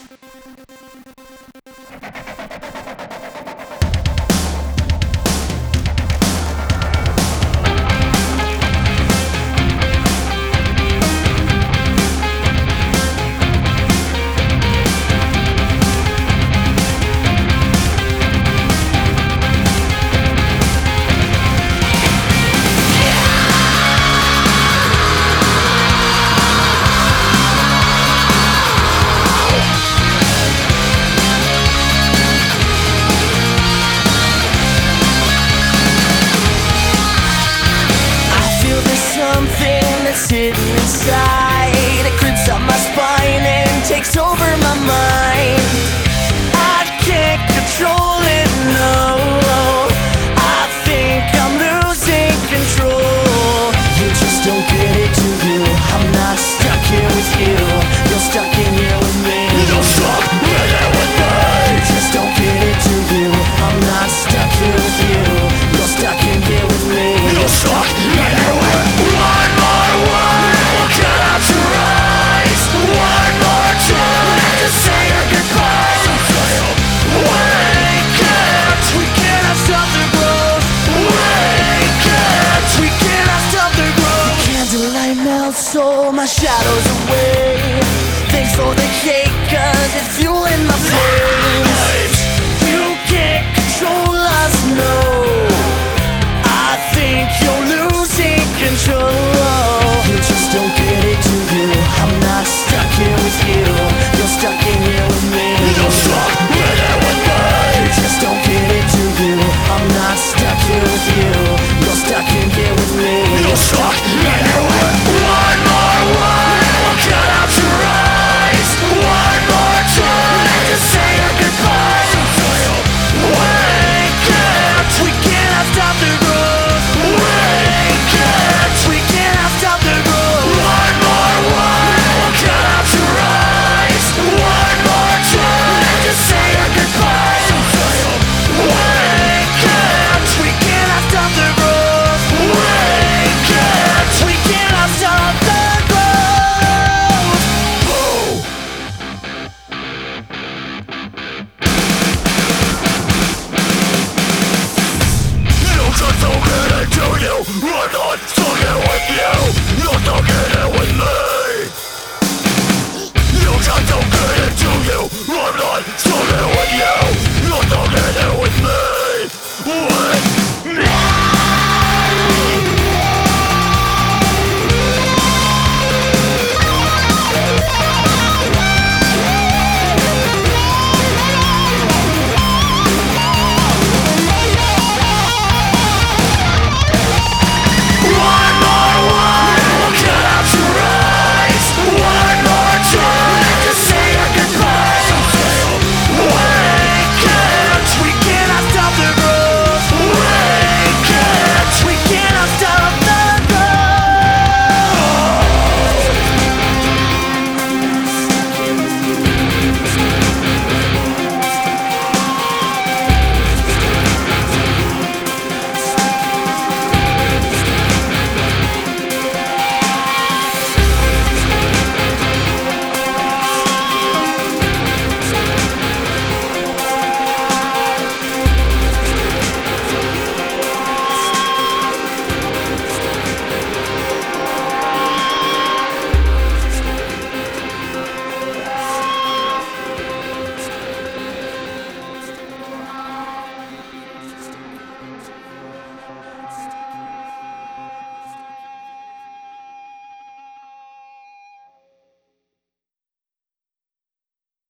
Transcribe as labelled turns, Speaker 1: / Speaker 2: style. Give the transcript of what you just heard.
Speaker 1: That's hidden inside. It creeps up my spine and takes over my mind. I can't control it, no. I think I'm losing control. You just don't get it, do you? I'm not stuck here with you. You're stuck in here with me. You're stuck in here with me. You just don't get it, do you? I'm not stuck here with you. You're stuck in here with me. You're stuck in here with me. So my shadow's away. Thanks for the cake, cause it's fueling my flames. You can't control us, no. I think you're losing control. You just don't get it, do you? I'm not stuck here with you. You're stuck in here with me. You're stuck in here with me. You just don't get it, do you? I'm not stuck here with you. You're stuck in here with me. You're stuck in here with me. I'm not stuck here with you. You're stuck here with me. You just don't get it, do you? I'm not stuck here with you.